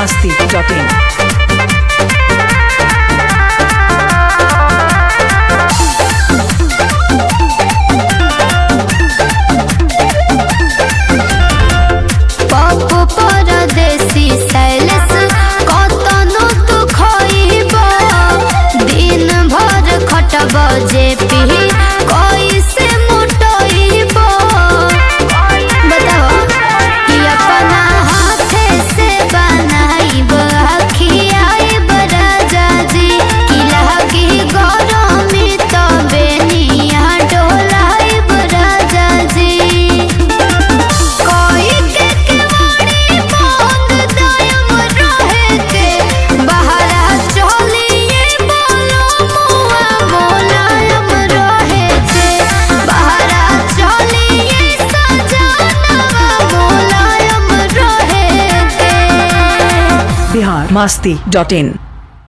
biharmasti.in. बजे पी कोई से मोटोइबो बताओ कि अपना हाथे से बनाइब खियाइब राजा जी कि लगी गरमी तो बेनिया डोलाइब राजा जी कोई के केवाड़ी बंद दायम रहे के बहरा चलिए बोलो मुआ मुलायम रहे के बहरा चलिए सजनवा मुलायम रहे के biharmasti.in.